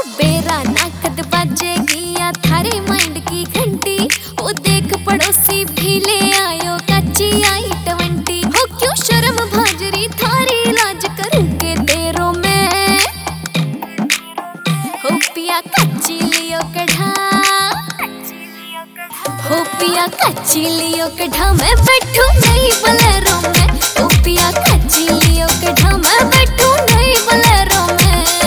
बेरा नाकद बाजेगी या थारे माइंड की घंटी। ओ देख पड़ोसी भी ले आयो कच्ची i20। हो क्यों शर्म भाजरी थारी इलाज करूं के तेरो में। हो पिया कच्ची लियो कढ़ा, हो पिया कच्ची लियो कढ़ा मैं बैठू नहीं बोलेरो में। हो पिया कच्ची लियो कढ़ा मैं बैठू नहीं बोलेरो में।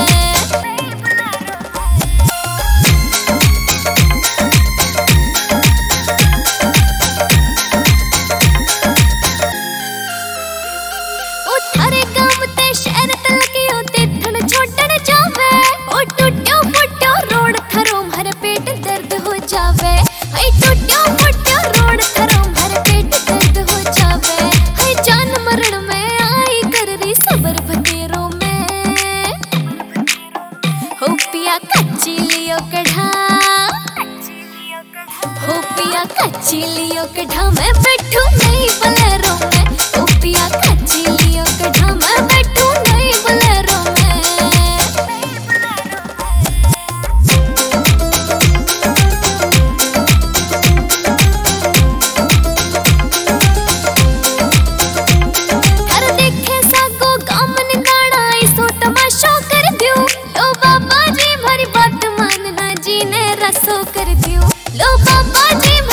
थारे गांव ते शहर तलकियो ते थन छोड़न जावे। ओ टूट्यो फुट्यो रोड थारो भर पेट दर्द हो जावे। हाय टूट्यो फुट्यो रोड थारो भर पेट दर्द हो जावे। हाय जान मरण में आई कर री सबर बतेरो में। हो पिया कच्ची लियो कढ़ा, हो पिया कच्ची लियो कढ़ा मैं बैठू नहीं बोलेरो में। हो पिया कच्ची लियो कढ़ा मैं बैठू नहीं बोलेरो में। हर देखे सागो गाम निकाड़ा इसो तमाशो कर दियो। लो बाबा जी मारी बात मानना जी ने रसो कर दियो। लो बाबा जी